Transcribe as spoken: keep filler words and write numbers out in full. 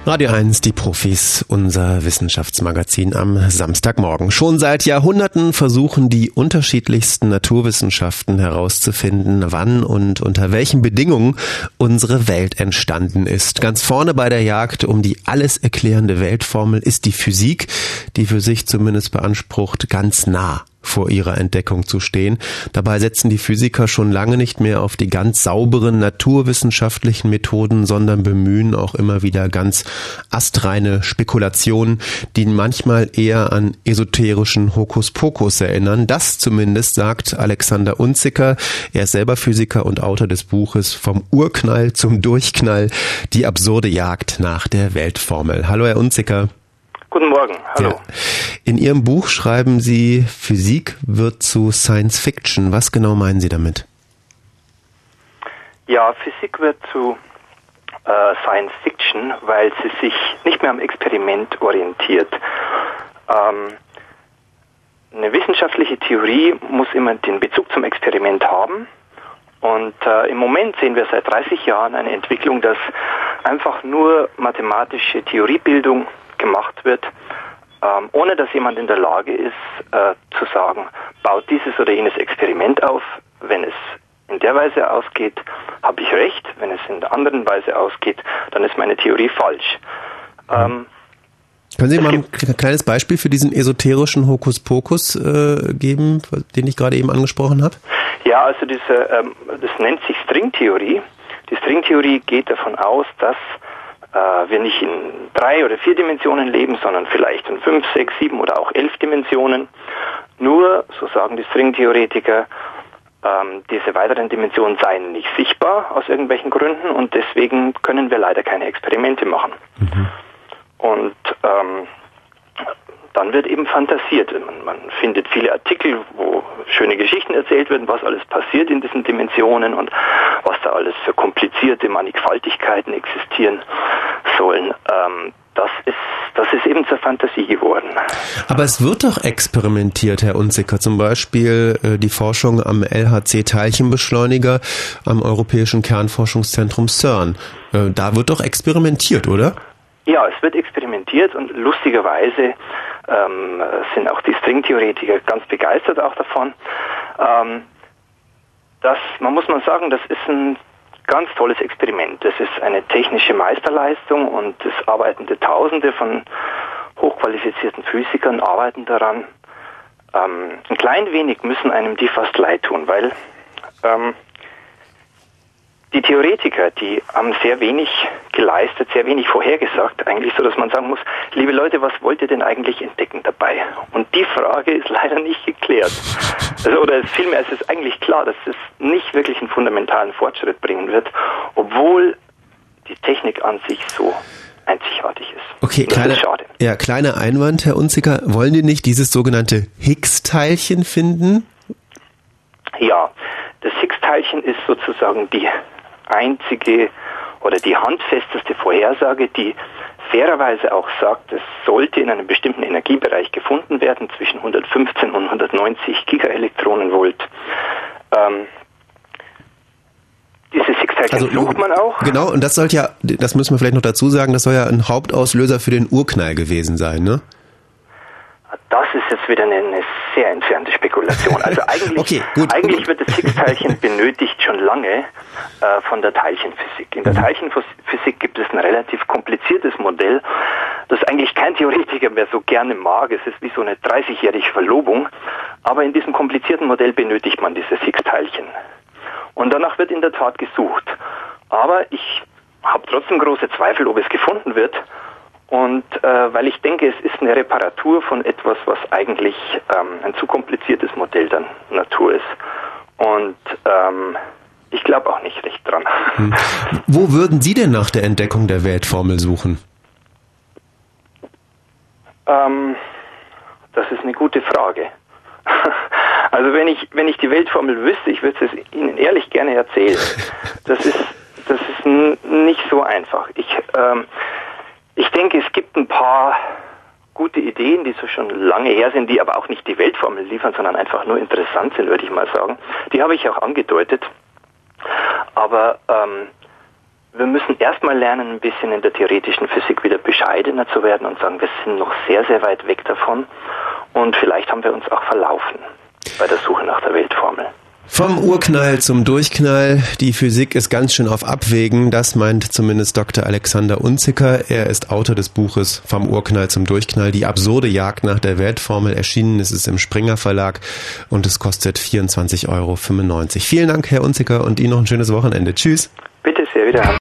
Radio eins, die Profis, unser Wissenschaftsmagazin am Samstagmorgen. Schon seit Jahrhunderten versuchen die unterschiedlichsten Naturwissenschaften herauszufinden, wann und unter welchen Bedingungen unsere Welt entstanden ist. Ganz vorne bei der Jagd um die alles erklärende Weltformel ist die Physik, die für sich zumindest beansprucht, ganz nah vor ihrer Entdeckung zu stehen. Dabei setzen die Physiker schon lange nicht mehr auf die ganz sauberen naturwissenschaftlichen Methoden, sondern bemühen auch immer wieder ganz astreine Spekulationen, die manchmal eher an esoterischen Hokuspokus erinnern. Das zumindest sagt Alexander Unzicker. Er ist selber Physiker und Autor des Buches Vom Urknall zum Durchknall, die absurde Jagd nach der Weltformel. Hallo, Herr Unzicker. Guten Morgen, hallo. Ja. In Ihrem Buch schreiben Sie, Physik wird zu Science Fiction. Was genau meinen Sie damit? Ja, Physik wird zu äh, Science Fiction, weil sie sich nicht mehr am Experiment orientiert. Ähm, eine wissenschaftliche Theorie muss immer den Bezug zum Experiment haben. Und äh, im Moment sehen wir seit dreißig Jahren eine Entwicklung, dass einfach nur mathematische Theoriebildung gemacht wird, ähm, ohne dass jemand in der Lage ist, äh, zu sagen, baut dieses oder jenes Experiment auf. Wenn es in der Weise ausgeht, habe ich recht. Wenn es in der anderen Weise ausgeht, dann ist meine Theorie falsch. Ähm, Können Sie mal ein kleines Beispiel für diesen esoterischen Hokuspokus äh, geben, den ich gerade eben angesprochen habe? Ja, also diese, ähm, das nennt sich Stringtheorie. Die Stringtheorie geht davon aus, dass wir nicht in drei oder vier Dimensionen leben, sondern vielleicht in fünf, sechs, sieben oder auch elf Dimensionen. Nur, so sagen die Stringtheoretiker, ähm, diese weiteren Dimensionen seien nicht sichtbar aus irgendwelchen Gründen und deswegen können wir leider keine Experimente machen. Mhm. Und ähm, dann wird eben fantasiert. Man, man findet viele Artikel, wo schöne Geschichten erzählt werden, was alles passiert in diesen Dimensionen und was da alles für komplizierte Mannigfaltigkeiten existieren sollen. Ähm, das ist, das ist eben zur Fantasie geworden. Aber es wird doch experimentiert, Herr Unzicker. Zum Beispiel äh, die Forschung am L H C-Teilchenbeschleuniger am Europäischen Kernforschungszentrum CERN. Äh, da wird doch experimentiert, oder? Ja, es wird experimentiert und lustigerweise ähm, sind auch die Stringtheoretiker ganz begeistert auch davon. Ähm, das, man muss mal sagen, das ist ein ganz tolles Experiment. Das ist eine technische Meisterleistung und es arbeitende Tausende von hochqualifizierten Physikern arbeiten daran. Ähm, ein klein wenig müssen einem die fast leid tun, weil ähm, die Theoretiker, die haben sehr wenig geleistet, sehr wenig vorhergesagt, eigentlich so, dass man sagen muss, liebe Leute, was wollt ihr denn eigentlich entdecken dabei? Und die Frage ist leider nicht geklärt. Also, oder vielmehr ist es eigentlich klar, dass es nicht wirklich einen fundamentalen Fortschritt bringen wird, obwohl die Technik an sich so einzigartig ist. Okay, kleine, schade. Ja, kleiner Einwand, Herr Unzicker. Wollen die nicht dieses sogenannte Higgs-Teilchen finden? Ja, das Higgs-Teilchen ist sozusagen die einzige oder die handfesteste Vorhersage, die fairerweise auch sagt, es sollte in einem bestimmten Energiebereich gefunden werden, zwischen hundertfünfzehn und hundertneunzig Gigaelektronenvolt. Ähm, dieses Higgs-Teilchen also, sucht man auch. Genau, und das sollte ja, das müssen wir vielleicht noch dazu sagen, das soll ja ein Hauptauslöser für den Urknall gewesen sein, ne? Das ist jetzt wieder eine, eine sehr entfernte Spekulation. Also eigentlich, okay, eigentlich wird das Higgs-Teilchen benötigt schon lange äh, von der Teilchenphysik. In der Teilchenphysik gibt es ein relativ kompliziertes Modell, das eigentlich kein Theoretiker mehr so gerne mag. Es ist wie so eine dreißigjährige Verlobung. Aber in diesem komplizierten Modell benötigt man dieses Higgs-Teilchen. Und danach wird in der Tat gesucht. Aber ich habe trotzdem große Zweifel, ob es gefunden wird. Und äh, weil ich denke, es ist eine Reparatur von etwas, was eigentlich ähm, ein zu kompliziertes Modell der Natur ist. Und ähm, ich glaube auch nicht recht dran. Hm. Wo würden Sie denn nach der Entdeckung der Weltformel suchen? Ähm, das ist eine gute Frage. Also wenn ich wenn ich die Weltformel wüsste, ich würde es Ihnen ehrlich gerne erzählen. Das ist das ist n- nicht so einfach. Ich ähm, Ich denke, es gibt ein paar gute Ideen, die so schon lange her sind, die aber auch nicht die Weltformel liefern, sondern einfach nur interessant sind, würde ich mal sagen. Die habe ich auch angedeutet. Aber ähm, wir müssen erstmal lernen, ein bisschen in der theoretischen Physik wieder bescheidener zu werden und sagen, wir sind noch sehr, sehr weit weg davon und vielleicht haben wir uns auch verlaufen bei der Suche nach der Weltformel. Vom Urknall zum Durchknall. Die Physik ist ganz schön auf Abwägen. Das meint zumindest Doktor Alexander Unzicker. Er ist Autor des Buches Vom Urknall zum Durchknall. Die absurde Jagd nach der Weltformel. Erschienen ist es im Springer Verlag und es kostet vierundzwanzig Euro fünfundneunzig. Vielen Dank, Herr Unzicker, und Ihnen noch ein schönes Wochenende. Tschüss. Bitte sehr, wieder.